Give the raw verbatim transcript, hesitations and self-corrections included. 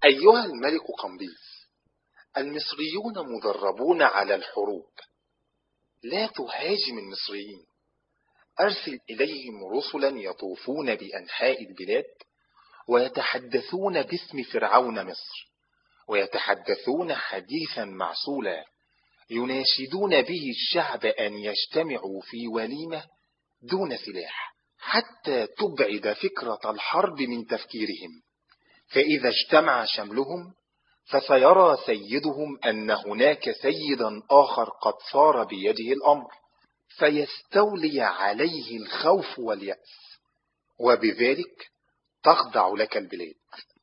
أيها الملك قمبيز، المصريون مدربون على الحروب، لا تهاجم المصريين. أرسل إليهم رسلا يطوفون بأنحاء البلاد ويتحدثون باسم فرعون مصر، ويتحدثون حديثا معسولا يناشدون به الشعب أن يجتمعوا في وليمة دون سلاح، حتى تبعد فكرة الحرب من تفكيرهم. فإذا اجتمع شملهم فسيرى سيدهم أن هناك سيدا آخر قد صار بيده الأمر، فيستولي عليه الخوف واليأس، وبذلك تخضع لك البلاد.